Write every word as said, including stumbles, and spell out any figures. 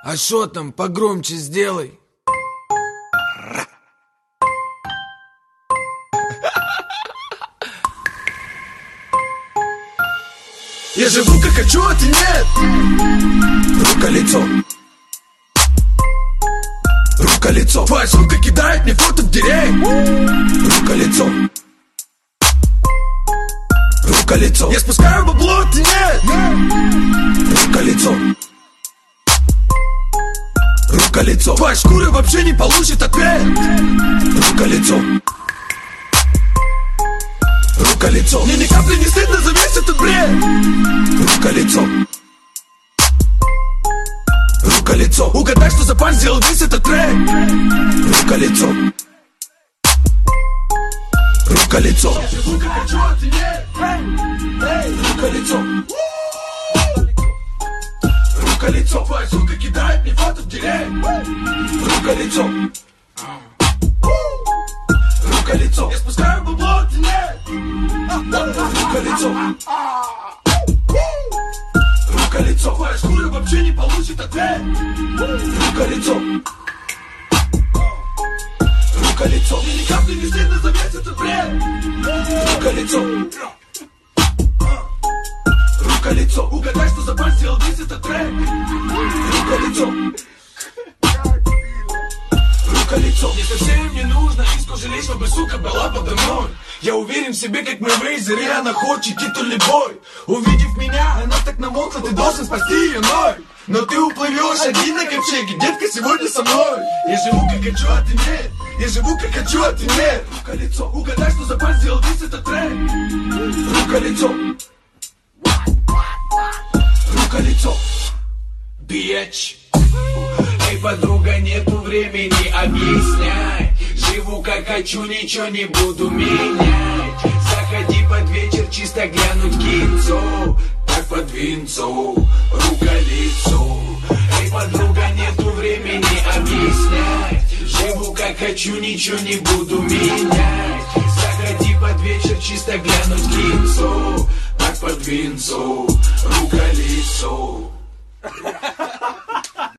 А шо там, погромче сделай. Я живу как хочу, а ты нет. Рука-лицо. Рука-лицо. Твоя сука кидает мне фото в директ. Рука-лицо. Рука-лицо. Я спускаю бабло, а ты нет. Рука-лицо. Рука-лицо. Твоя шкура вообще не получит ответ. Рука-лицо. Рука-лицо. Мне ни капли не стыдно за весь этот бред. Рука-лицо. Рука-лицо. Угадай, что за пан сделал весь этот трек. Рука-лицо. Рука-лицо. Я живу как хочу, а ты нет. Рука-лицо. Рука-лицо. Твоя сука кидает мне фото в директ. Рука-лицо. Рука-лицо. Я спускаю бабло, а ты нет. Рука-лицо. Рука-лицо. Твоя шкура вообще не получит ответ. Рука-лицо. Рука-лицо. Мне ни капли не стыдно за весь этот бред. Рука-лицо. Рука-лицо. Угадай, что за пан сделал весь этот трек. Рука-лицо. Рука-лицо. Мне совсем не нужно искусу лишь, чтобы сука была подо мной. Я уверен в себе, как Мейвезер, и она хочет титульный бой. Увидев меня, она так намокла, ты должен спасти ее ной. Но ты уплывешь один на ковчеге, детка, сегодня со мной. Я живу как хочу, а ты нет. Я живу как хочу, а ты нет. Рука-лицо. Угадай, что за пан сделал весь этот трек. Рука-лицо. Рука-лицо. Bitch. Эй, подруга, нету времени объяснять. Живу как хочу, ничего не буду менять. Заходи под вечер, чисто глянуть кинцо. Так под винцо, рука-лицо. Эй, подруга, нету времени объяснять. Живу как хочу, ничего не буду менять. Заходи под вечер, чисто глянуть кинцо. Так под винцо, рука-лицо.